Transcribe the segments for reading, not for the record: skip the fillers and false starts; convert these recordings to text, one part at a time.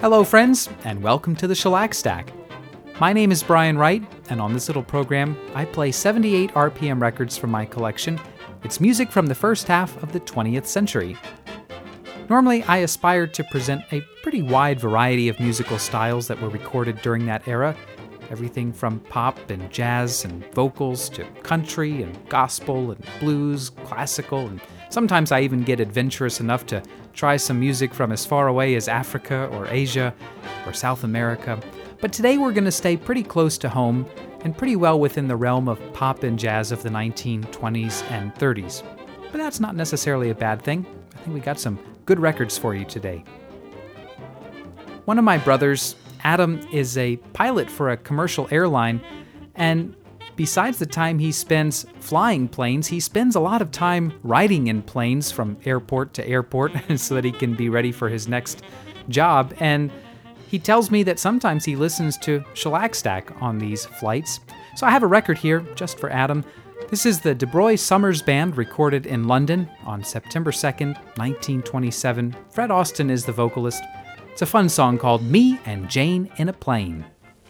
Hello, friends, and welcome to the Shellac Stack. My name is Brian Wright, and on this little program, I play 78 RPM records from my collection. It's music from the first half of the 20th century. Normally, I aspire to present a pretty wide variety of musical styles that were recorded during that era. Everything from pop and jazz and vocals to country and gospel and blues, classical, and sometimes I even get adventurous enough to try some music from as far away as Africa or Asia or South America. But today we're going to stay pretty close to home and pretty well within the realm of pop and jazz of the 1920s and 30s. But that's not necessarily a bad thing. I think we got some good records for you today. One of my brothers, Adam, is a pilot for a commercial airline, and besides the time he spends flying planes, he spends a lot of time riding in planes from airport to airport so that he can be ready for his next job. And he tells me that sometimes he listens to Shellac Stack on these flights. So I have a record here just for Adam. This is the DuBrois Summers Band, recorded in London on September 2nd, 1927. Fred Austin is the vocalist. It's a fun song called Me and Jane in a Plane.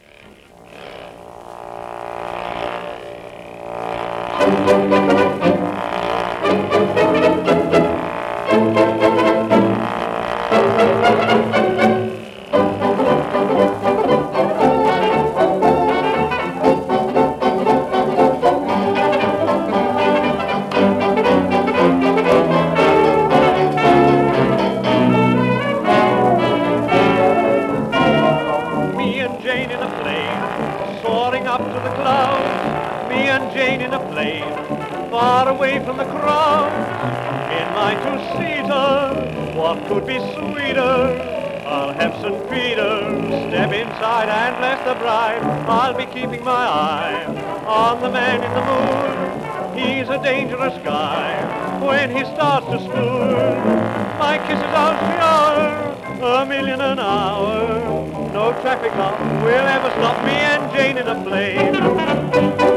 Far away from the crowd, in my two-seater, what could be sweeter? I'll have St. Peter step inside and bless the bride. I'll be keeping my eye on the man in the moon. He's a dangerous guy when he starts to spoon. My kisses I'll shower, a million an hour. No traffic law will ever stop me and Jane in a plane.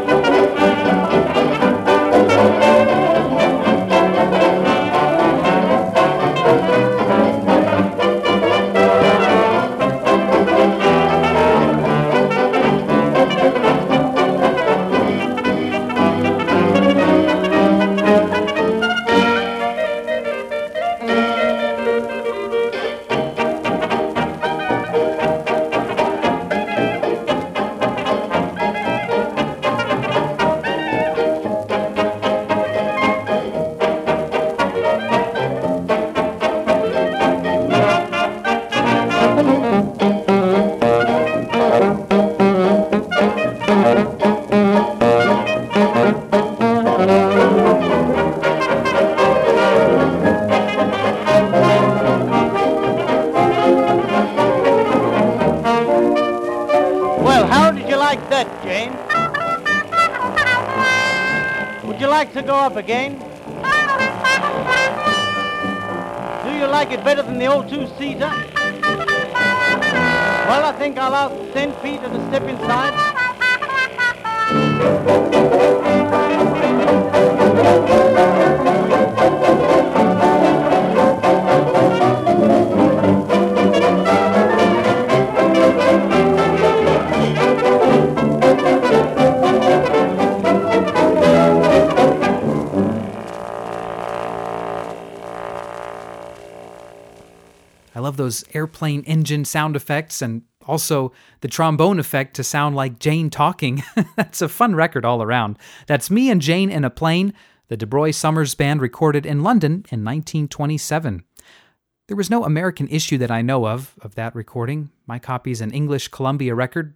To go up again? Do you like it better than the old two-seater? Well, I think I'll ask St. Peter to step inside. I love those airplane engine sound effects and also the trombone effect to sound like Jane talking. That's a fun record all around. That's Me and Jane in a Plane, the DuBrois Summers Band, recorded in London in 1927. There was no American issue that I know of that recording. My copy's an English Columbia record,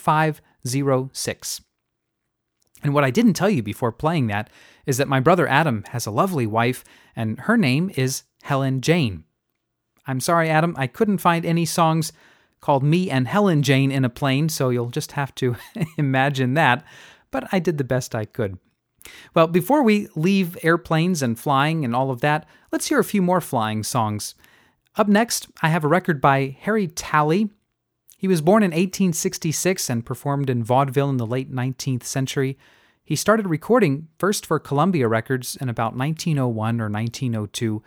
4506. And what I didn't tell you before playing that is that my brother Adam has a lovely wife, and her name is Helen Jane. I'm sorry, Adam, I couldn't find any songs called Me and Helen Jane in a Plane, so you'll just have to imagine that, but I did the best I could. Well, before we leave airplanes and flying and all of that, let's hear a few more flying songs. Up next, I have a record by Harry Talley. He was born in 1866 and performed in vaudeville in the late 19th century. He started recording first for Columbia Records in about 1901 or 1902,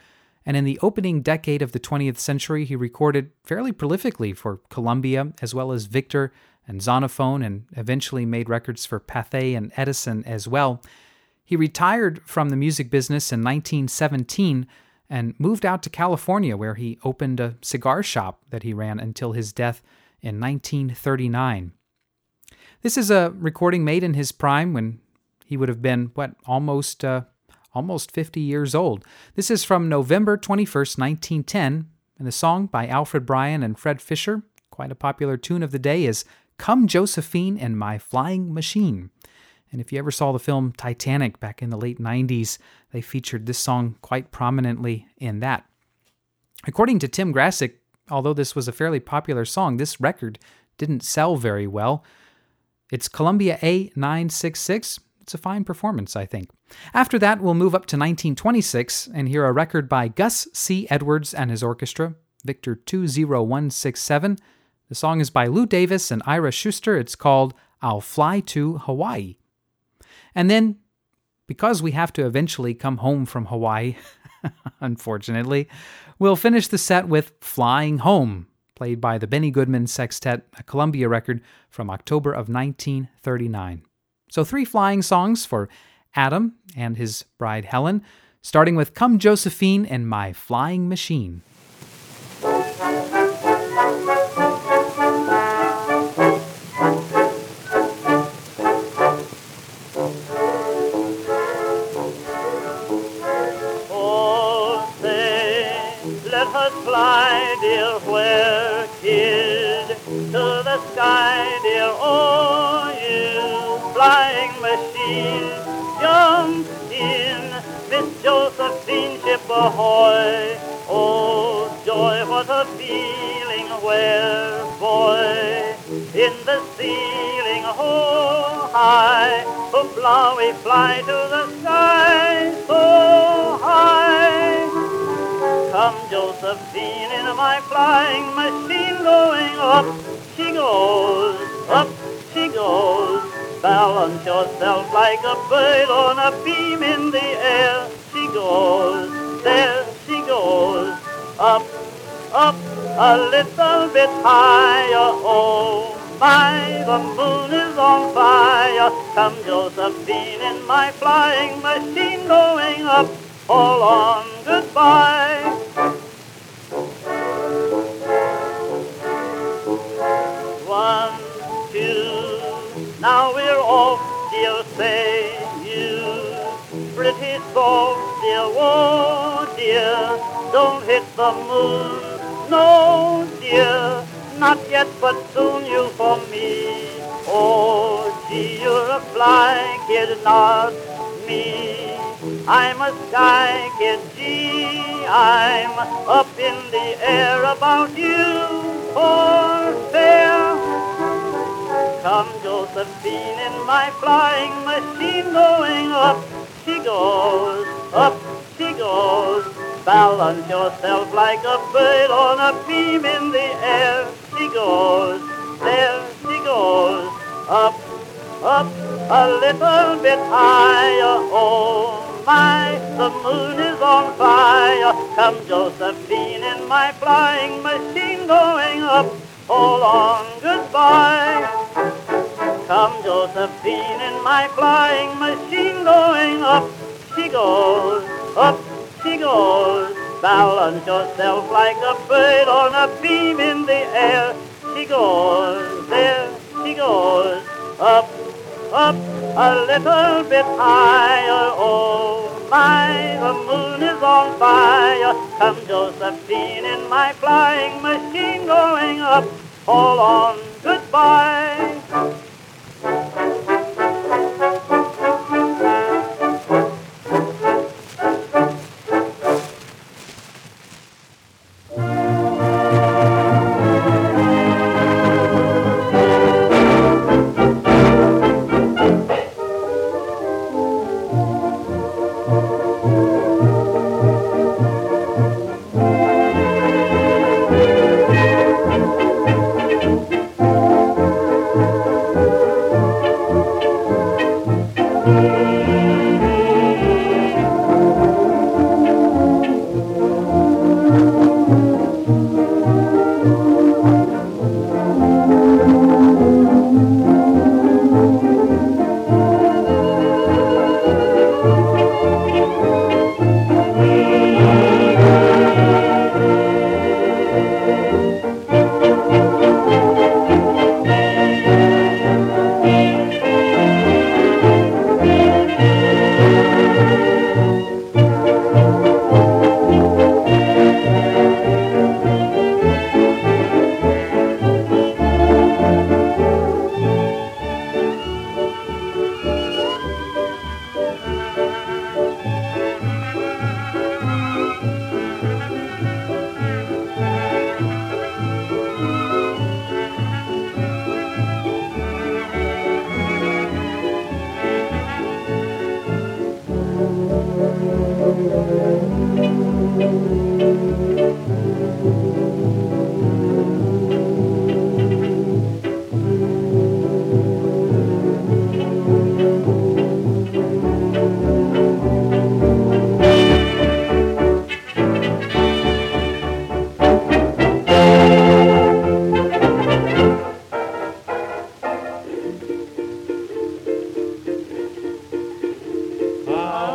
And in the opening decade of the 20th century, he recorded fairly prolifically for Columbia, as well as Victor and Zonophone, and eventually made records for Pathé and Edison as well. He retired from the music business in 1917 and moved out to California, where he opened a cigar shop that he ran until his death in 1939. This is a recording made in his prime when he would have been, almost 50 years old. This is from November 21st, 1910, and the song by Alfred Bryan and Fred Fisher, quite a popular tune of the day, is Come Josephine in My Flying Machine. And if you ever saw the film Titanic back in the late 90s, they featured this song quite prominently in that. According to Tim Grassick, although this was a fairly popular song, this record didn't sell very well. It's Columbia A966. It's a fine performance, I think. After that, we'll move up to 1926 and hear a record by Gus C. Edwards and his orchestra, Victor 20167. The song is by Lou Davis and Ira Schuster. It's called I'll Fly to Hawaii. And then, because we have to eventually come home from Hawaii, unfortunately, we'll finish the set with Flying Home, played by the Benny Goodman Sextet, a Columbia record from October of 1939. So 3 flying songs for Adam and his bride Helen, starting with Come Josephine and My Flying Machine. Fly, dear, where kid to the sky, dear, oh, you flying machine, jump in, Miss Josephine, ship ahoy, oh, joy, what a feeling, where, boy, in the ceiling, oh, high, hoopla, we fly to the sky, so high. Come, Josephine, in my flying machine, going up she goes, up she goes. Balance yourself like a bird on a beam in the air. She goes, there she goes, up, up, a little bit higher. Oh my, the moon is on fire. Come, Josephine, in my flying machine, going up. Hold on, goodbye. One, two, now we're off, dear, say you. Pretty soft, dear, oh dear, don't hit the moon, no dear, not yet, but soon you for me. Oh gee, you're a fly kid, not me. I'm a sky kid, gee, I'm up in the air about you, poor fair. Come, Josephine, in my flying machine, going up she goes, up she goes. Balance yourself like a bird on a beam in the air. She goes, there she goes, up, up, a little bit higher. Oh my, the moon is on fire. Come, Josephine, in my flying machine, going up. Hold on, goodbye. Come, Josephine, in my flying machine, going up she goes, up she goes. Balance yourself like a bird on a beam in the air. She goes, there she goes, up, up, a little bit higher. Oh my, the moon is on fire. Come, Josephine, in my flying machine, going up. Hold on, goodbye.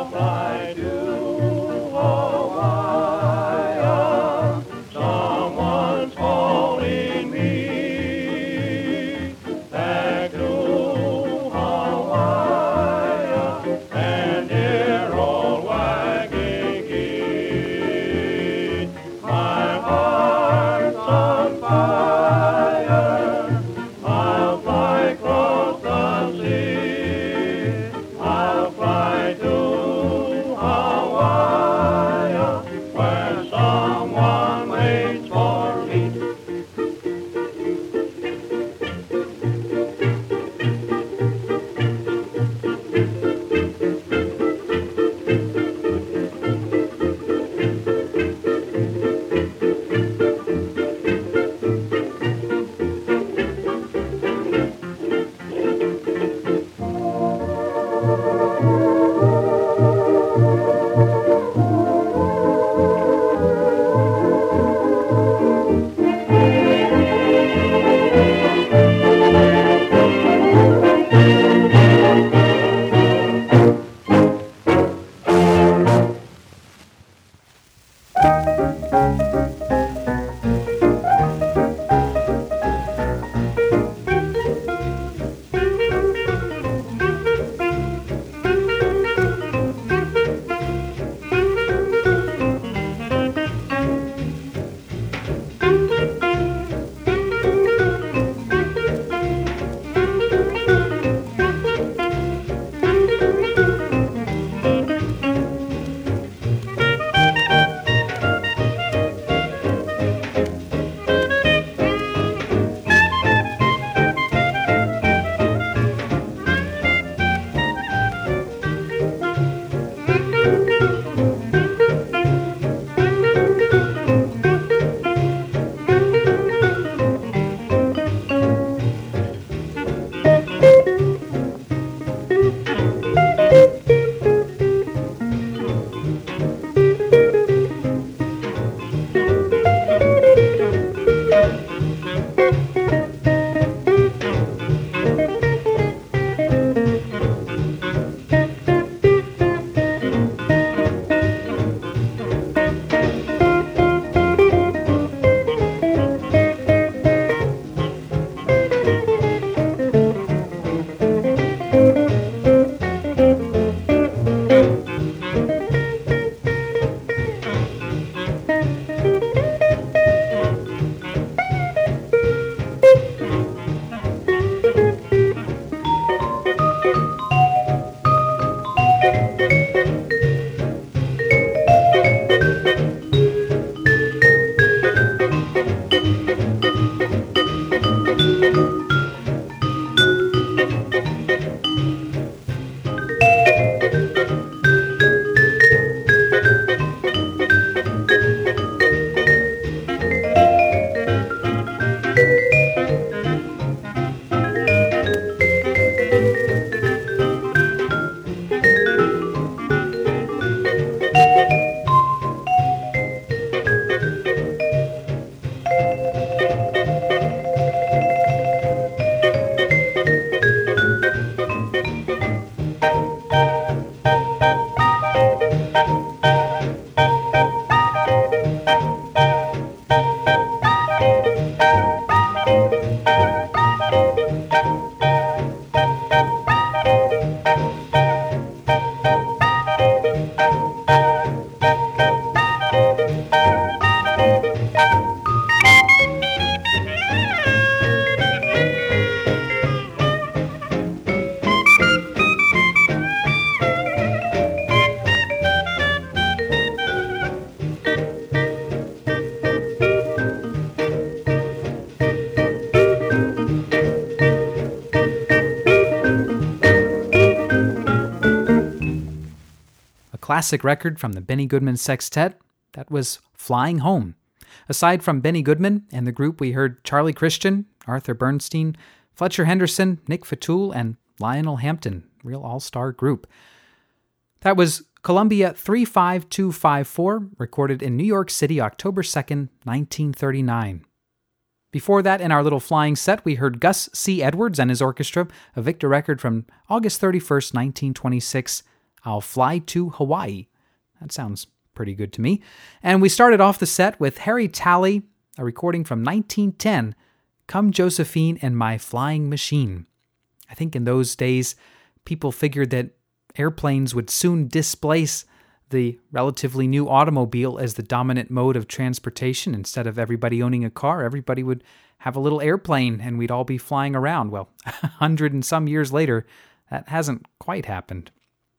I'll fly to Hawaii. Someone's calling me back to Hawaii and dear old Waikiki. My heart's on fire. I'll fly across the sea. I'll fly to Hawaii where someone waits for me. classic record from the Benny Goodman Sextet. That was Flying Home. Aside from Benny Goodman and the group, we heard Charlie Christian, Arthur Bernstein, Fletcher Henderson, Nick Fatul, and Lionel Hampton. Real all-star group. That was Columbia 35254, recorded in New York City, October 2nd, 1939. Before that, in our little flying set, we heard Gus C. Edwards and his orchestra, a Victor record from August 31st, 1926, I'll Fly to Hawaii. That sounds pretty good to me. And we started off the set with Harry Talley, a recording from 1910, Come Josephine and My Flying Machine. I think in those days, people figured that airplanes would soon displace the relatively new automobile as the dominant mode of transportation. Instead of everybody owning a car, everybody would have a little airplane and we'd all be flying around. Well, 100 and some years later, that hasn't quite happened.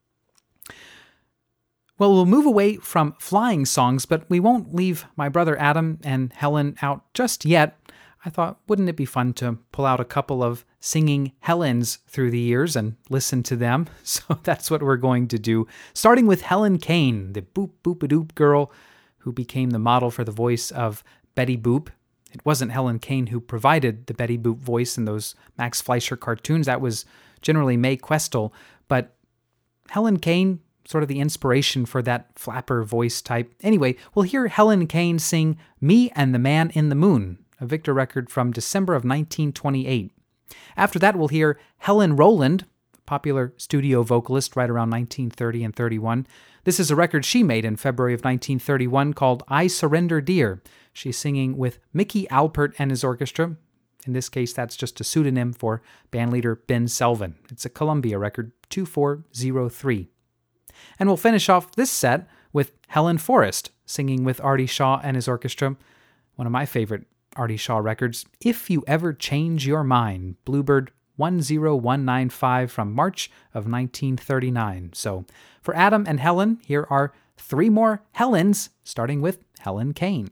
Well, we'll move away from flying songs, but we won't leave my brother Adam and Helen out just yet. I thought, wouldn't it be fun to pull out a couple of singing Helens through the years and listen to them? So that's what we're going to do, starting with Helen Kane, the boop-boop-a-doop girl who became the model for the voice of Betty Boop. It wasn't Helen Kane who provided the Betty Boop voice in those Max Fleischer cartoons. That was generally Mae Questel, but Helen Kane, sort of the inspiration for that flapper voice type. Anyway, we'll hear Helen Kane sing Me and the Man in the Moon, a Victor record from December of 1928. After that, we'll hear Helen Rowland, popular studio vocalist right around 1930 and 31. This is a record she made in February of 1931 called I Surrender Dear. She's singing with Mickey Alpert and his orchestra. In this case, that's just a pseudonym for bandleader Ben Selvin. It's a Columbia record, 2403. And we'll finish off this set with Helen Forrest, singing with Artie Shaw and his orchestra. One of my favorite Artie Shaw records, If You Ever Change Your Mind, Bluebird 10195 from March of 1939. So for Adam and Helen, here are three more Helens, starting with Helen Kane.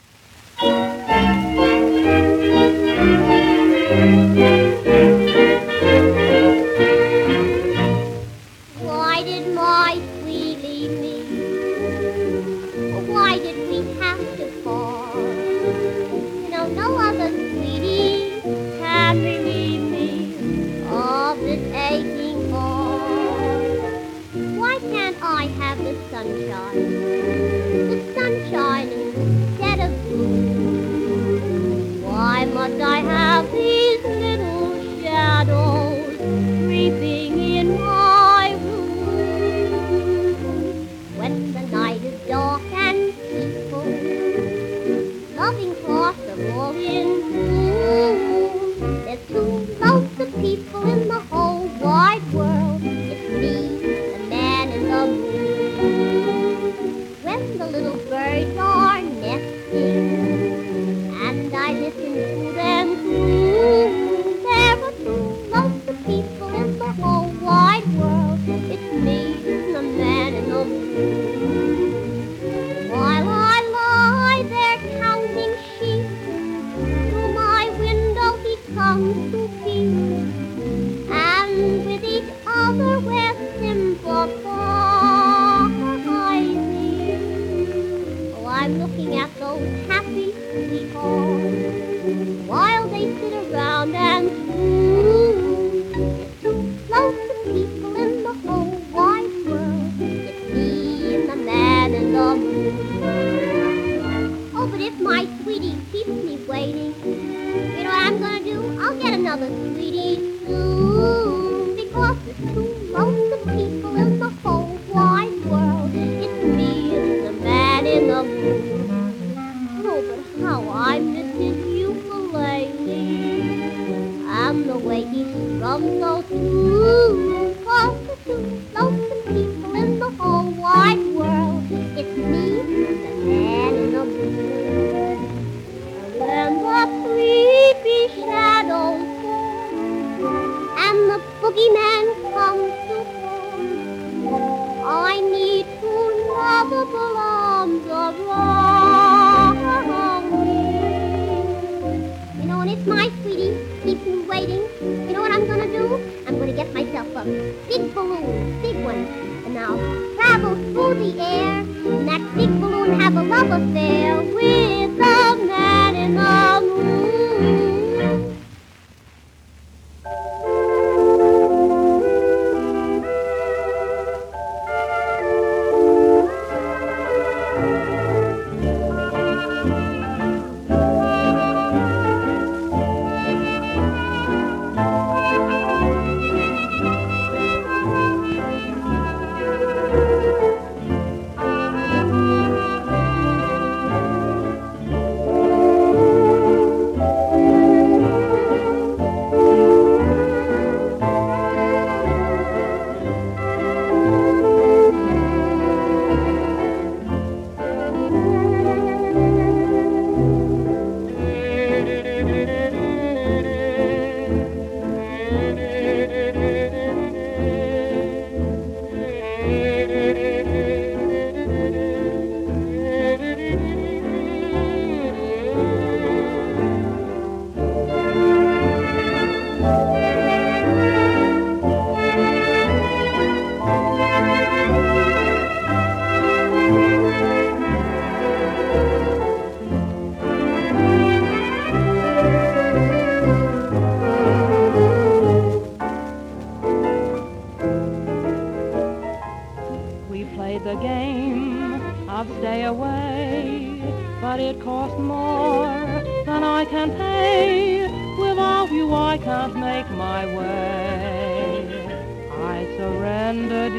Why did my sweet leave me? Why did we have to part? You know, no other sweetie can relieve me of this aching heart. Why can't I have the sunshine instead of blue? Why must I have these little shadows creeping in my room? When the night is dark and peaceful, loving hearts are all in bloom. There's two lonesome people in the whole wide world. It's me, the man in the moon. When the little birds are nesting and I listen to them coo, there are two lonesome people in the whole wide world. It's me, the man in the moon. While I lie there counting sheep, through my window he comes to peep, and with each other we're sympathizing. Oh, I'm looking at those happy sweethearts while they sit around and swoon. Two lonesome people in the whole wide world. It's me and the man in the moon. Oh, but if my sweetie keeps me waiting, you know what I'm gonna do? I'll get another sweetie soon. Because there's two lonesome people in the whole wide world. It's me and the man in the moon. Oh, but how I miss his ukulele and the way he strums so smooth. 'Cause the two lonesome people in the whole wide world. It's me, the man in the moon. When the sleepy shadows fall and the boogeyman comes to call, I need two lovable arms around me. You know, and if my sweetie keeps me waiting, you know what I'm gonna do? I'm gonna get myself a big balloon, big one, and I'll travel through the air, and that big balloon have a love affair with the man in the moon. played the game of stay away, but it cost more than I can pay. Without you I can't make my way. I surrender,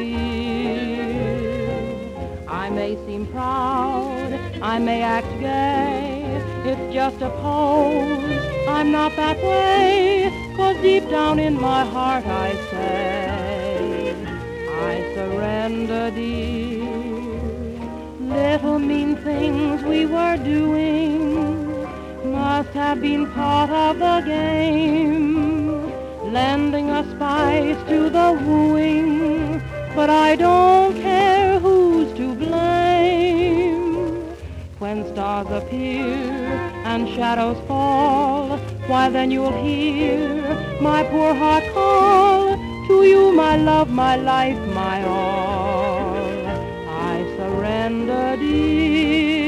dear. I may seem proud, I may act gay, it's just a pose, I'm not that way, 'cause deep down in my heart I say, I surrender, dear. Little mean things we were doing must have been part of the game, lending a spice to the wooing, but I don't care who's to blame. When stars appear and shadows fall, why then you'll hear my poor heart call to you, my love, my life, my all. I surrender, dear.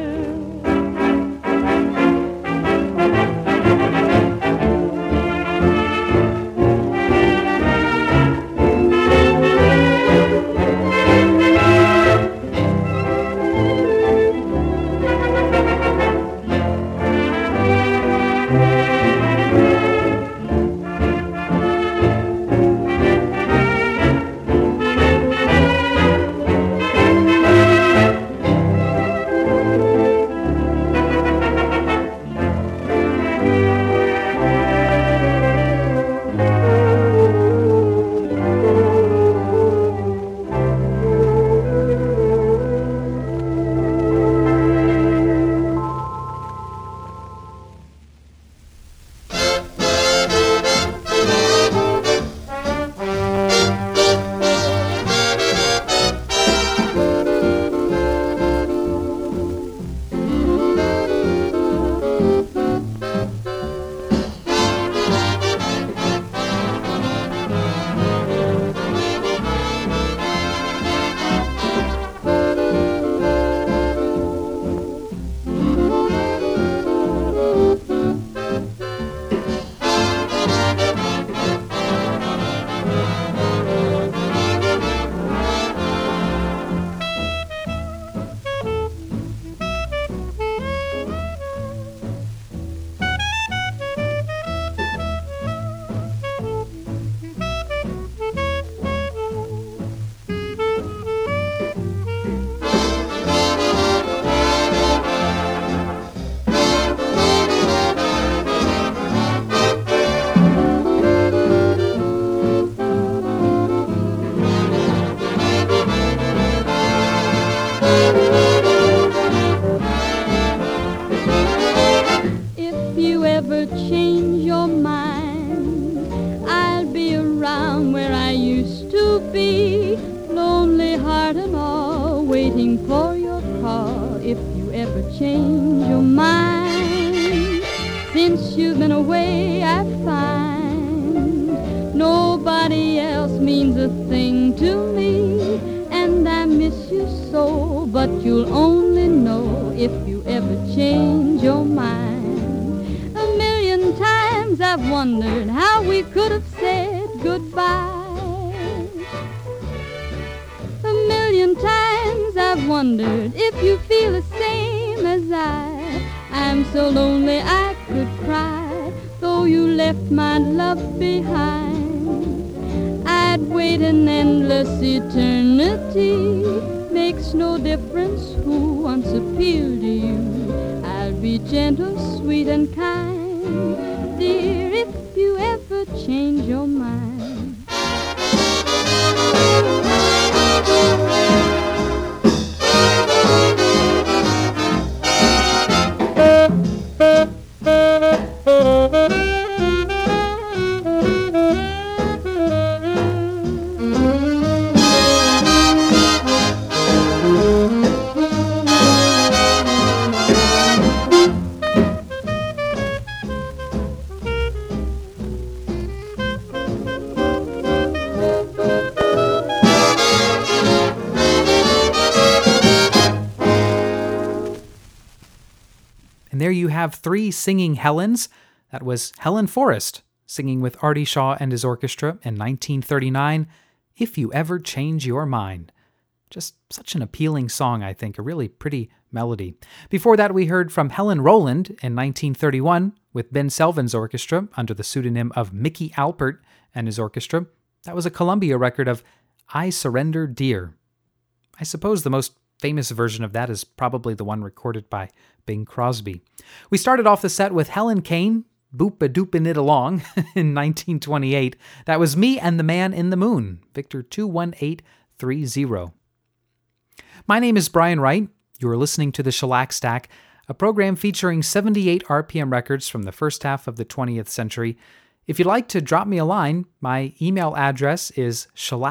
And there you have three singing Helens. That was Helen Forrest, singing with Artie Shaw and his orchestra in 1939, If You Ever Change Your Mind. Just such an appealing song, I think, a really pretty melody. Before that, we heard from Helen Rowland in 1931 with Ben Selvins Orchestra under the pseudonym of Mickey Alpert and his orchestra. That was a Columbia record of I Surrender Dear. I suppose the most famous version of that is probably the one recorded by Bing Crosby. We started off the set with Helen Kane, Boop-a-doopin' It Along in 1928. That was Me and the Man in the Moon, Victor 21830. My name is Brian Wright. You are listening to the Shellac Stack, a program featuring 78 RPM records from the first half of the 20th century. If you'd like to drop me a line, my email address is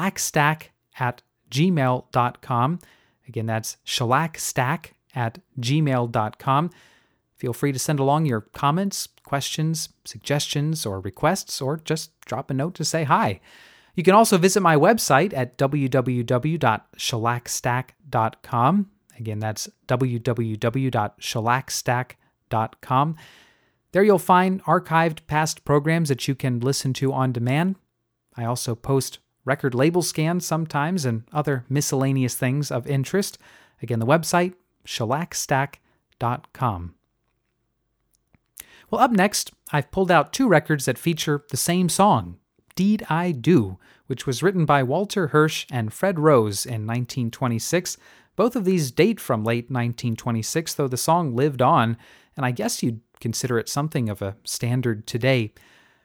shellacstack@gmail.com. Again, that's shellacstack@gmail.com. Feel free to send along your comments, questions, suggestions, or requests, or just drop a note to say hi. You can also visit my website at www.shellacstack.com. Again, that's www.shellacstack.com. There you'll find archived past programs that you can listen to on demand. I also post record label scans sometimes and other miscellaneous things of interest. Again, the website, shellacstack.com. Well, up next, I've pulled out two records that feature the same song, Deed I Do, which was written by Walter Hirsch and Fred Rose in 1926. Both of these date from late 1926, though the song lived on, and I guess you'd consider it something of a standard today.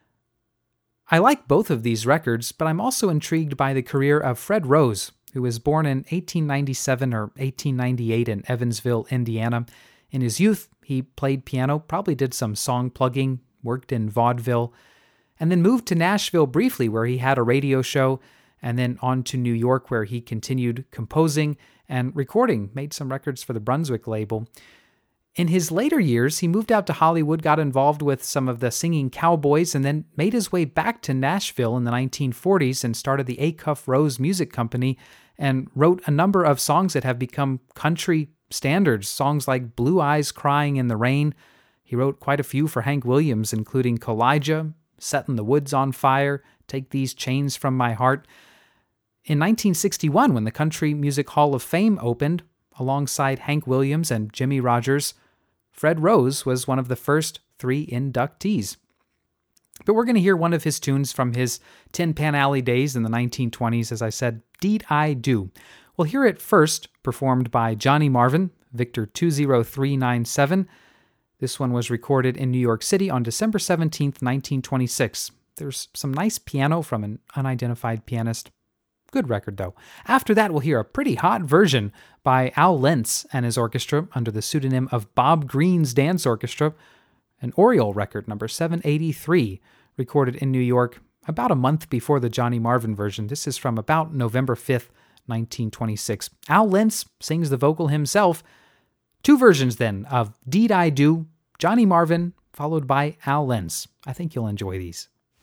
I like both of these records, but I'm also intrigued by the career of Fred Rose, who was born in 1897 or 1898 in Evansville, Indiana. In his youth, he played piano, probably did some song plugging, worked in vaudeville, and then moved to Nashville briefly where he had a radio show, and then on to New York where he continued composing and recording, made some records for the Brunswick label. In his later years, he moved out to Hollywood, got involved with some of the singing cowboys, and then made his way back to Nashville in the 1940s and started the Acuff Rose Music Company and wrote a number of songs that have become country standards, songs like Blue Eyes Crying in the Rain. He wrote quite a few for Hank Williams, including Collija, Settin' the Woods on Fire, Take These Chains from My Heart. In 1961, when the Country Music Hall of Fame opened, alongside Hank Williams and Jimmie Rodgers, Fred Rose was one of the first 3 inductees. But we're going to hear one of his tunes from his Tin Pan Alley days in the 1920s, as I said, Deed I Do. We'll hear it first, performed by Johnny Marvin, Victor 20397. This one was recorded in New York City on December 17th, 1926. There's some nice piano from an unidentified pianist. Good record, though. After that, we'll hear a pretty hot version by Al Lentz and his orchestra under the pseudonym of Bob Green's Dance Orchestra, an Oriole record, number 783, recorded in New York about a month before the Johnny Marvin version. This is from about November 5th, 1926. Al Lentz sings the vocal himself. Two versions, then, of Deed I Do, Johnny Marvin, followed by Al Lentz. I think you'll enjoy these.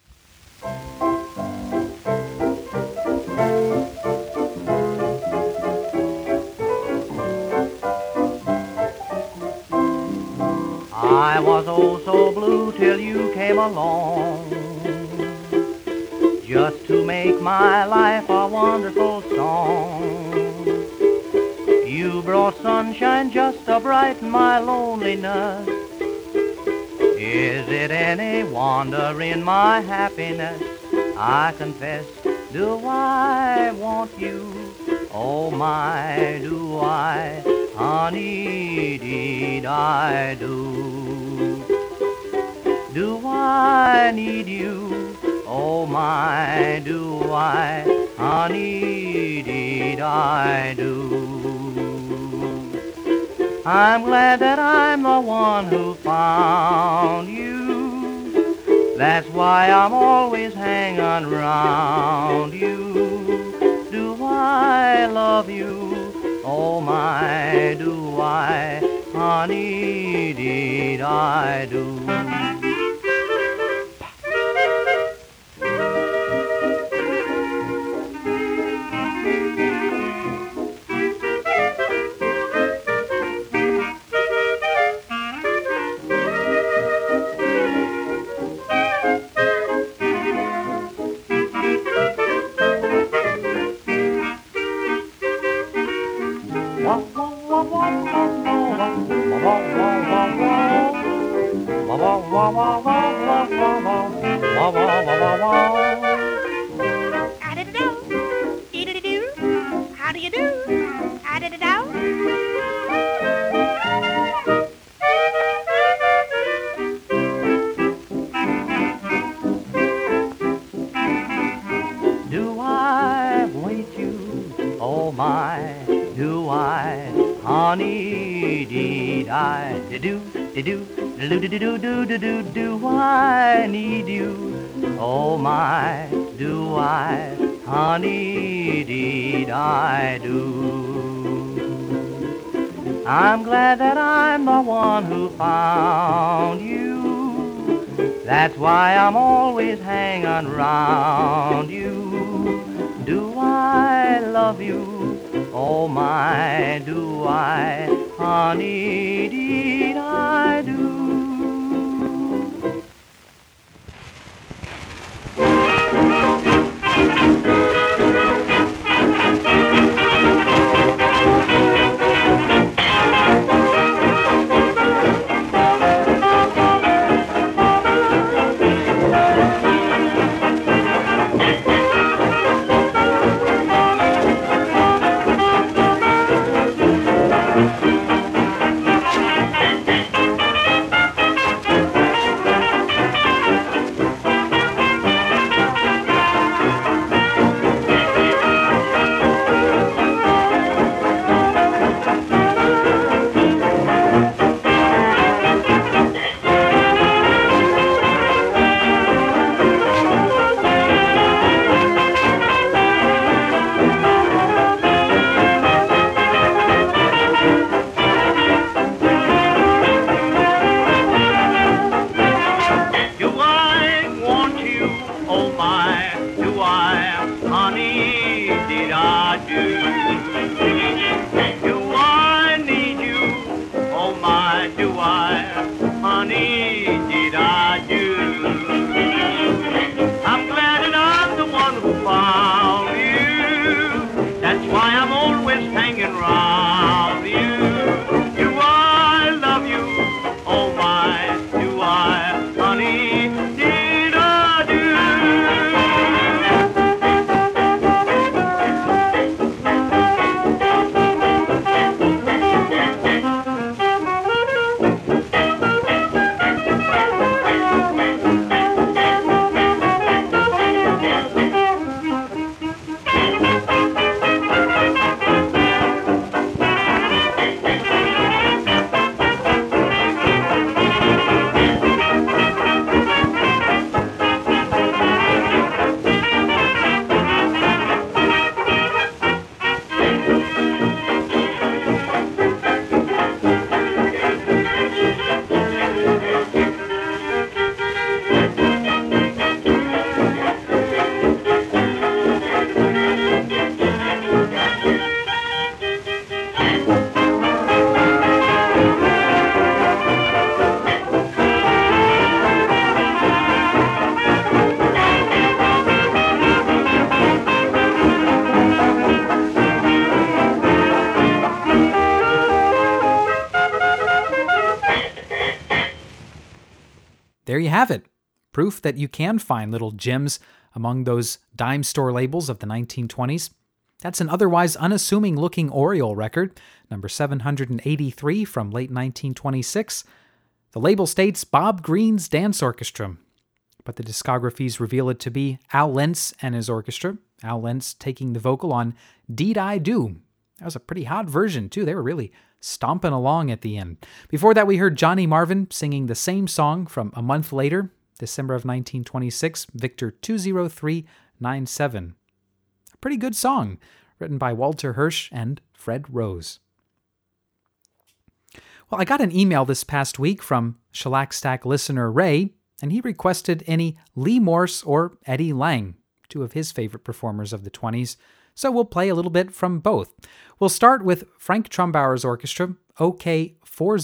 I was oh so blue till you came along, just to make my life a wonderful song. You brought sunshine just to brighten my loneliness. Is it any wonder in my happiness? I confess, do I want you? Oh my, do I, honey, deed I do. Do I need you? Oh my, do I, honey, deed I do. I'm glad that I'm the one who found you. That's why I'm always hanging around you. Do I love you? Oh my, do I, honey, deed I do. How do you do? How did it out? Do I wait you? Oh my, do I? Honey, did I? Do I need you? Oh my, do I? Honey, did I do? I'm glad that I'm the one who found you. That's why I'm always hanging round you. Do I love you? Oh my, do I? Honey, did I do? There you have it. Proof that you can find little gems among those dime store labels of the 1920s. That's an otherwise unassuming-looking Oriole record, number 783 from late 1926. The label states Bob Green's Dance Orchestra, but the discographies reveal it to be Al Lentz and his orchestra, Al Lentz taking the vocal on Deed I Do. That was a pretty hot version, too. They were really stomping along at the end. Before that, we heard Johnny Marvin singing the same song from a month later, December of 1926, Victor 20397. A pretty good song, written by Walter Hirsch and Fred Rose. Well, I got an email this past week from Shellac Stack listener Ray, and he requested any Lee Morse or Eddie Lang, two of his favorite performers of the 20s. So we'll play a little bit from both. We'll start with Frank Trumbauer's orchestra, OK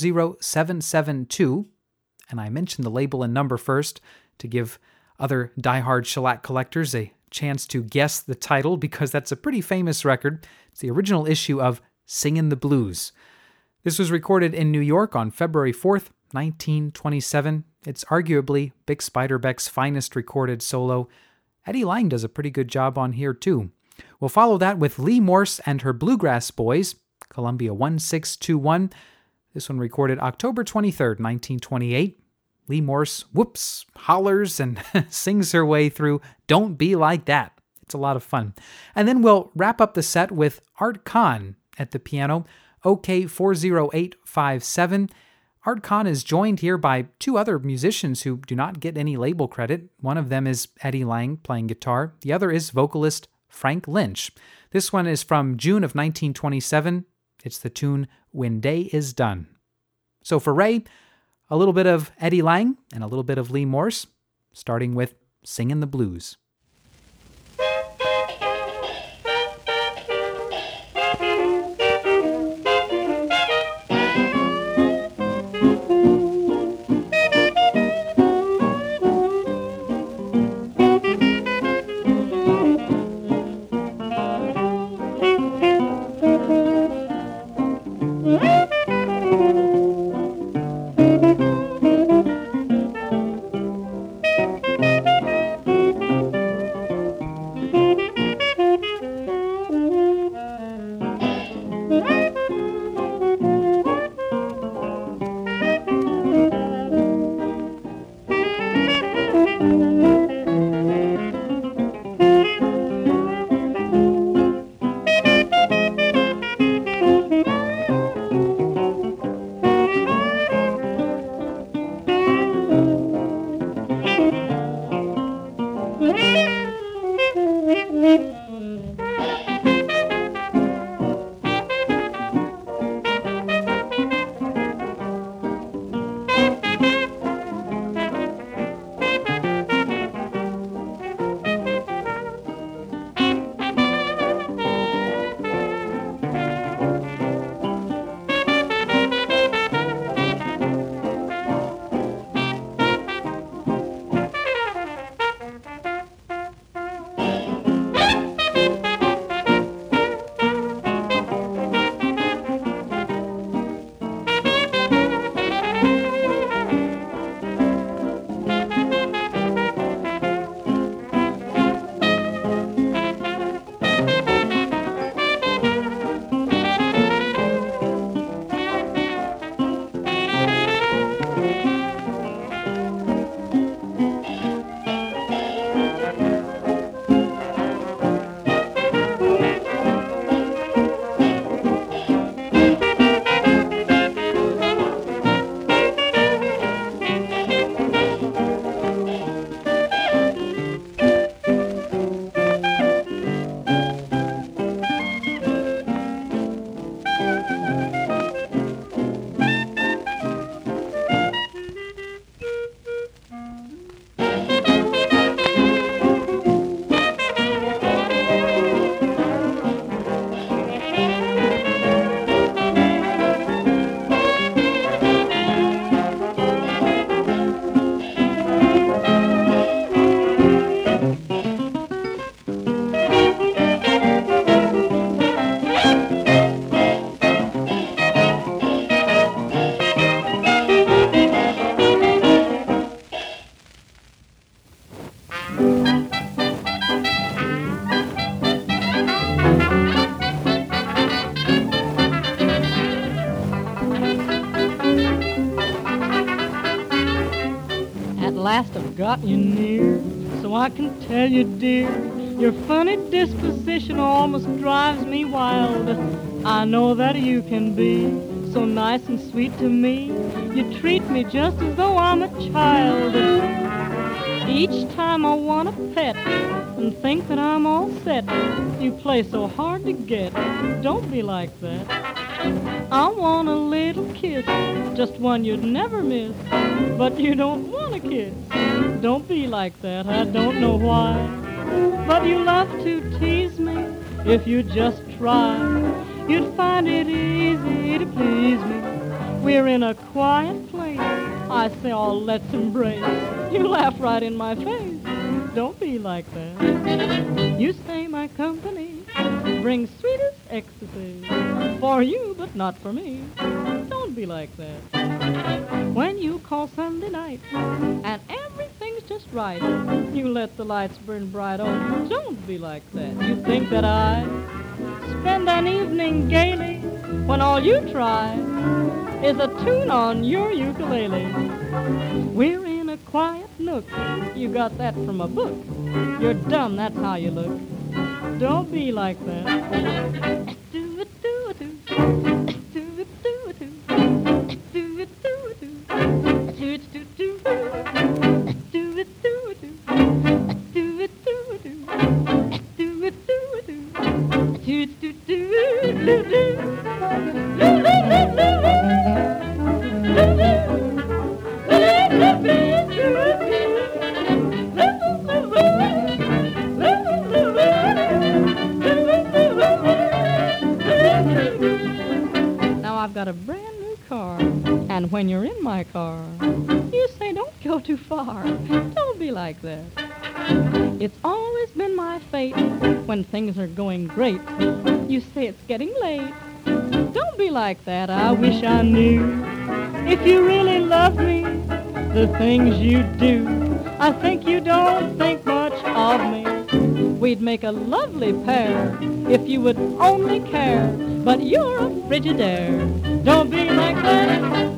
40772, and I mentioned the label and number first to give other diehard shellac collectors a chance to guess the title, because that's a pretty famous record. It's the original issue of Singin' the Blues. This was recorded in New York on February 4th, 1927. It's arguably Bix Beiderbecke's finest recorded solo. Eddie Lang does a pretty good job on here too. We'll follow that with Lee Morse and her Bluegrass Boys, Columbia 1621. This one recorded October 23rd, 1928. Lee Morse whoops, hollers, and sings her way through Don't Be Like That. It's a lot of fun. And then we'll wrap up the set with Art Kahn at the piano, OK 40857. Art Kahn is joined here by two other musicians who do not get any label credit. One of them is Eddie Lang playing guitar. The other is vocalist Frank Lynch. This one is from June of 1927. It's the tune When Day Is Done. So for Ray, a little bit of Eddie Lang and a little bit of Lee Morse, starting with Singin' the Blues. last I've got you near, so I can tell you, dear, your funny disposition almost drives me wild. I know that you can be so nice and sweet to me. You treat me just as though I'm a child. Each time I want a pet and think that I'm all set, you play so hard to get. Don't be like that. I want a little kiss, just one you'd never miss, but you don't want a kiss. Don't be like that, I don't know why, but you love to tease me. If you just try, you'd find it easy to please me. We're in a quiet place, I say, oh, let's embrace. You laugh right in my face. Don't be like that. You stay my company brings sweetest ecstasy. For you, but not for me. Don't be like that. When you call Sunday night and everything's just right, you let the lights burn bright. Oh, don't be like that. You think that I spend an evening gaily when all you try is a tune on your ukulele. We're in a quiet nook. You got that from a book. You're dumb, that's how you look. Don't be like that. Now I've got a brand new car, and when you're in my car, you say don't go too far. Don't be like that. It's always been my fate when things are going great. You say it's getting late. Don't be like that. I wish I knew if you really love me, the things you do. I think you don't think much of me. We'd make a lovely pair if you would only care. But you're a Frigidaire. Don't be like that.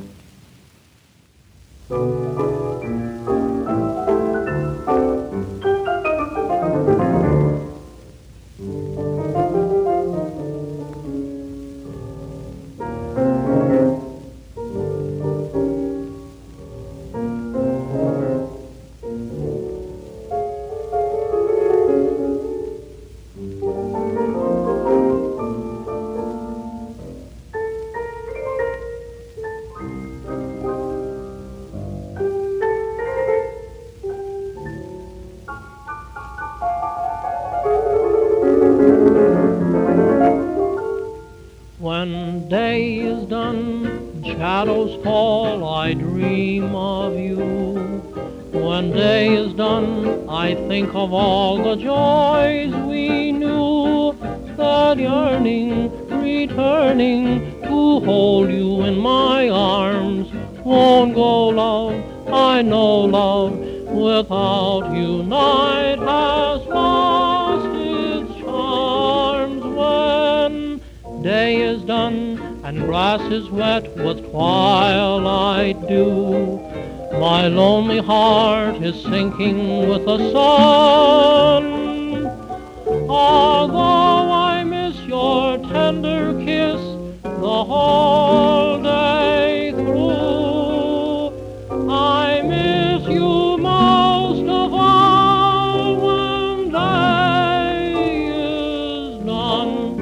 When day is done, shadows fall, I dream of you. When day is done, I think of all the joys we knew. That yearning, returning to hold you in my arms. Won't go, love, I know, love, without you night has lost its charms. When day is done and grass is wet with twilight dew, my lonely heart is sinking with the sun. Although I miss your tender kiss the whole day through, I miss you most of all when day is done.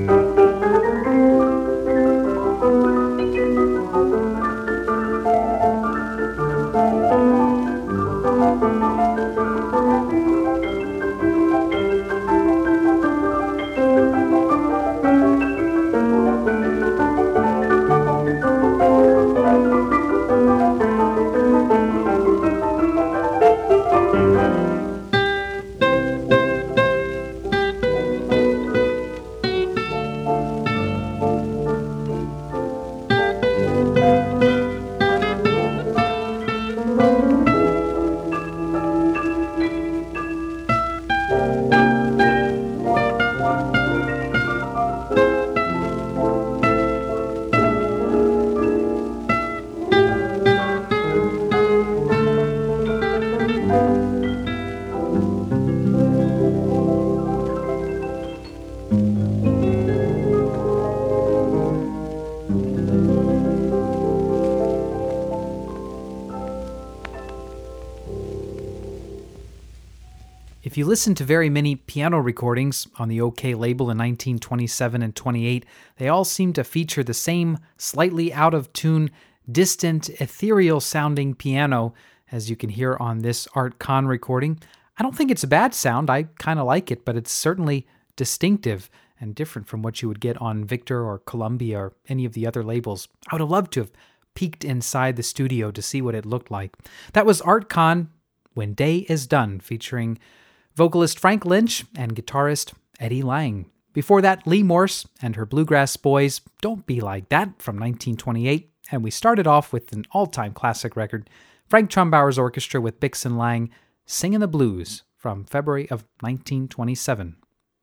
If you listen to very many piano recordings on the OK label in 1927 and 28, they all seem to feature the same slightly out-of-tune, distant, ethereal-sounding piano as you can hear on this Art Kahn recording. I don't think it's a bad sound. I kind of like it, but it's certainly distinctive and different from what you would get on Victor or Columbia or any of the other labels. I would have loved to have peeked inside the studio to see what it looked like. That was Art Kahn, When Day Is Done, featuring vocalist Frank Lynch and guitarist Eddie Lang. Before that, Lee Morse and her Bluegrass Boys, Don't Be Like That from 1928. And we started off with an all-time classic record, Frank Trumbauer's orchestra with Bixen Lang, Singin' the Blues from February of 1927.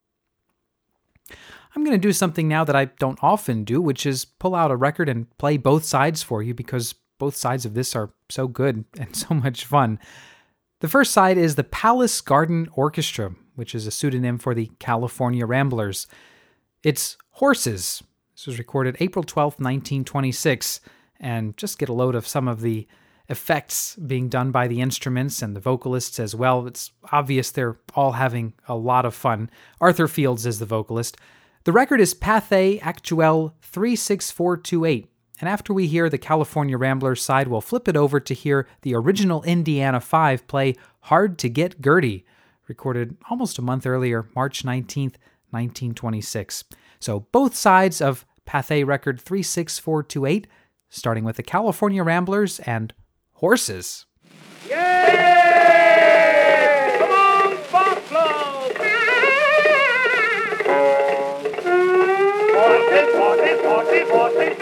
I'm going to do something now that I don't often do, which is pull out a record and play both sides for you because both sides of this are so good and so much fun. The first side is the Palace Garden Orchestra, which is a pseudonym for the California Ramblers. It's Horses. This was recorded April 12th, 1926, and just get a load of some of the effects being done by the instruments and the vocalists as well. It's obvious they're all having a lot of fun. Arthur Fields is the vocalist. The record is Pathé Actuel 36428, and after we hear the California Ramblers side, we'll flip it over to hear the original Indiana 5 play Hard to Get Gertie, recorded almost a month earlier, March 19th, 1926. So both sides of Pathé record 36428, starting with the California Ramblers and Horses. Yay! Come on, Foxglove! Horses, horses, horses, horses.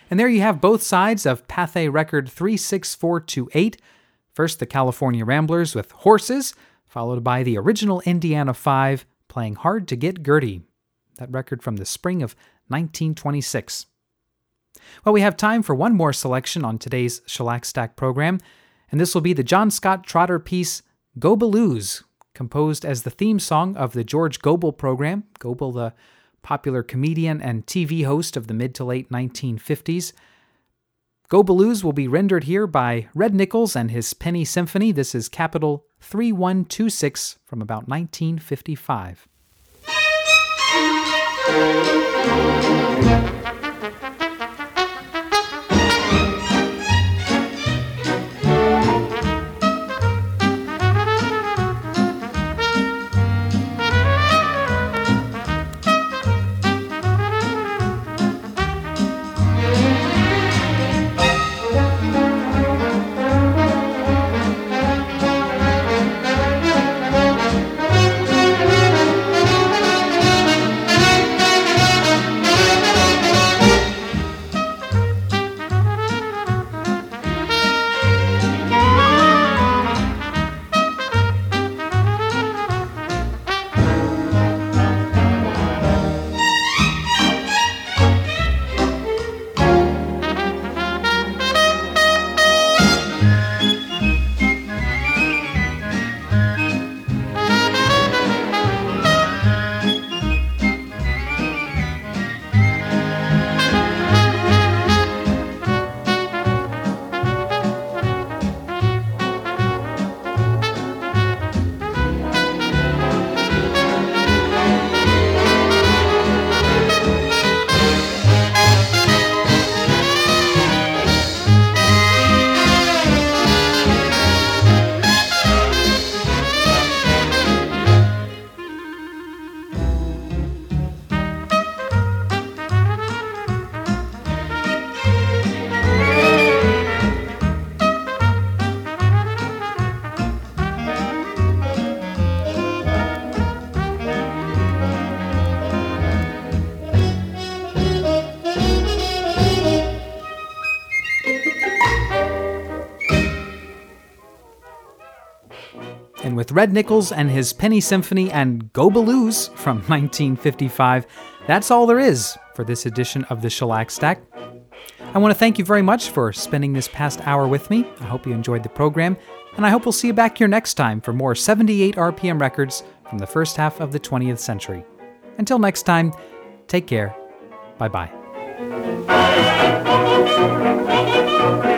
And there you have both sides of Pathé record 36428. First, the California Ramblers with Horses, followed by the original Indiana Five playing Hard to Get Gertie. That record from the spring of 1926. Well, we have time for one more selection on today's Shellac Stack program, and this will be the John Scott Trotter piece, Gobelus, composed as the theme song of the George Gobel program. Gobel, the popular comedian and TV host of the mid to late 1950s. Gobelus will be rendered here by Red Nichols and his Penny Symphony. This is Capital 3126 from about 1955. And with Red Nichols and his Penny Symphony and Gobelus from 1955, that's all there is for this edition of the Shellac Stack. I want to thank you very much for spending this past hour with me. I hope you enjoyed the program, and I hope we'll see you back here next time for more 78 RPM records from the first half of the 20th century. Until next time, take care. Bye-bye.